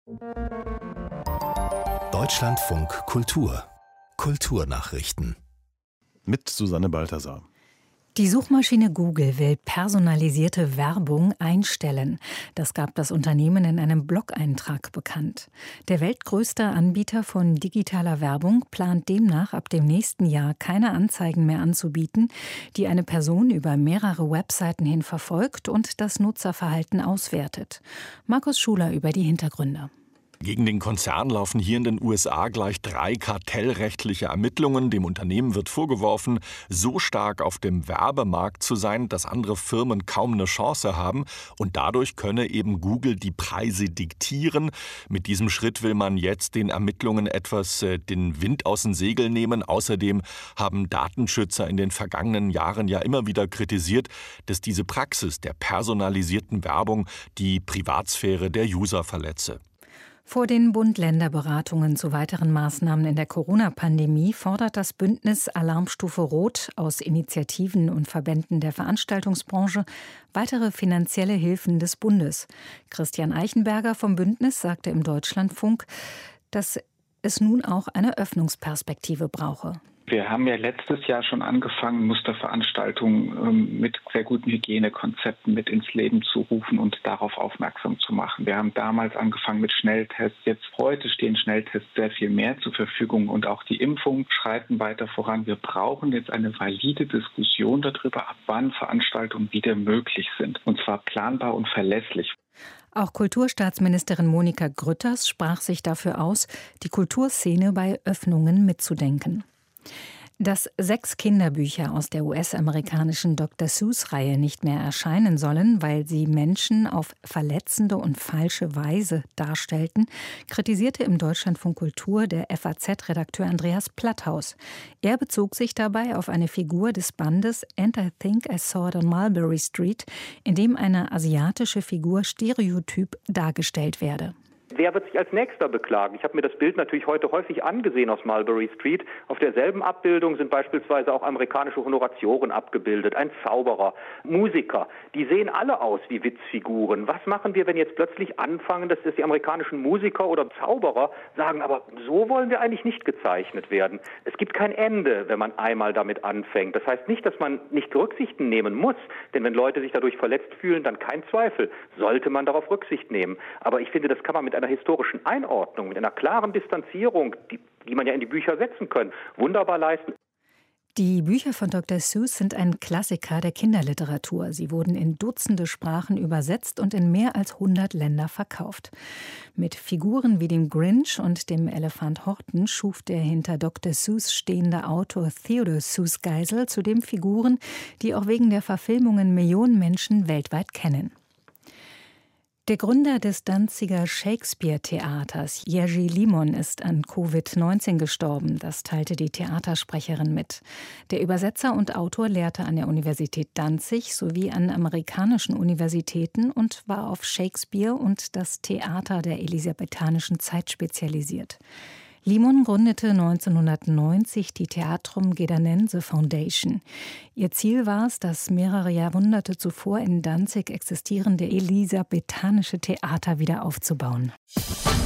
Deutschlandfunk Kultur. Kulturnachrichten. Mit Susanne Balthasar. Die Suchmaschine Google will personalisierte Werbung einstellen. Das gab das Unternehmen in einem Blog-Eintrag bekannt. Der weltgrößte Anbieter von digitaler Werbung plant demnach ab dem nächsten Jahr keine Anzeigen mehr anzubieten, die eine Person über mehrere Webseiten hin verfolgt und das Nutzerverhalten auswertet. Markus Schuler über die Hintergründe. Gegen den Konzern laufen hier in den USA gleich 3 kartellrechtliche Ermittlungen. Dem Unternehmen wird vorgeworfen, so stark auf dem Werbemarkt zu sein, dass andere Firmen kaum eine Chance haben. Und dadurch könne eben Google die Preise diktieren. Mit diesem Schritt will man jetzt den Ermittlungen etwas den Wind aus den Segeln nehmen. Außerdem haben Datenschützer in den vergangenen Jahren ja immer wieder kritisiert, dass diese Praxis der personalisierten Werbung die Privatsphäre der User verletze. Vor den Bund-Länder-Beratungen zu weiteren Maßnahmen in der Corona-Pandemie fordert das Bündnis Alarmstufe Rot aus Initiativen und Verbänden der Veranstaltungsbranche weitere finanzielle Hilfen des Bundes. Christian Eichenberger vom Bündnis sagte im Deutschlandfunk, dass es nun auch eine Öffnungsperspektive brauche. Wir haben ja letztes Jahr schon angefangen, Musterveranstaltungen mit sehr guten Hygienekonzepten mit ins Leben zu rufen und darauf aufmerksam zu machen. Wir haben damals angefangen mit Schnelltests. Jetzt heute stehen Schnelltests sehr viel mehr zur Verfügung und auch die Impfungen schreiten weiter voran. Wir brauchen jetzt eine valide Diskussion darüber, ab wann Veranstaltungen wieder möglich sind. Und zwar planbar und verlässlich. Auch Kulturstaatsministerin Monika Grütters sprach sich dafür aus, die Kulturszene bei Öffnungen mitzudenken. Dass 6 Kinderbücher aus der US-amerikanischen Dr. Seuss-Reihe nicht mehr erscheinen sollen, weil sie Menschen auf verletzende und falsche Weise darstellten, kritisierte im Deutschlandfunk Kultur der FAZ-Redakteur Andreas Platthaus. Er bezog sich dabei auf eine Figur des Bandes And I Think I Saw It on Mulberry Street, in dem eine asiatische Figur stereotyp dargestellt werde. Wer wird sich als Nächster beklagen? Ich habe mir das Bild natürlich heute häufig angesehen aus Mulberry Street. Auf derselben Abbildung sind beispielsweise auch amerikanische Honoratioren abgebildet, ein Zauberer, Musiker. Die sehen alle aus wie Witzfiguren. Was machen wir, wenn jetzt plötzlich anfangen, dass die amerikanischen Musiker oder Zauberer sagen, aber so wollen wir eigentlich nicht gezeichnet werden. Es gibt kein Ende, wenn man einmal damit anfängt. Das heißt nicht, dass man nicht Rücksichten nehmen muss, denn wenn Leute sich dadurch verletzt fühlen, dann kein Zweifel, sollte man darauf Rücksicht nehmen. Aber ich finde, das kann man mit einer historischen Einordnung, mit einer klaren Distanzierung, die man ja in die Bücher setzen kann, wunderbar leisten. Die Bücher von Dr. Seuss sind ein Klassiker der Kinderliteratur. Sie wurden in Dutzende Sprachen übersetzt und in mehr als 100 Länder verkauft. Mit Figuren wie dem Grinch und dem Elefant Horten schuf der hinter Dr. Seuss stehende Autor Theodore Seuss Geisel zudem Figuren, die auch wegen der Verfilmungen Millionen Menschen weltweit kennen. Der Gründer des Danziger Shakespeare-Theaters, Jerzy Limon, ist an Covid-19 gestorben. Das teilte die Theatersprecherin mit. Der Übersetzer und Autor lehrte an der Universität Danzig sowie an amerikanischen Universitäten und war auf Shakespeare und das Theater der elisabethanischen Zeit spezialisiert. Limon gründete 1990 die Theatrum Gedernense Foundation. Ihr Ziel war es, das mehrere Jahrhunderte zuvor in Danzig existierende elisabethanische Theater wieder aufzubauen.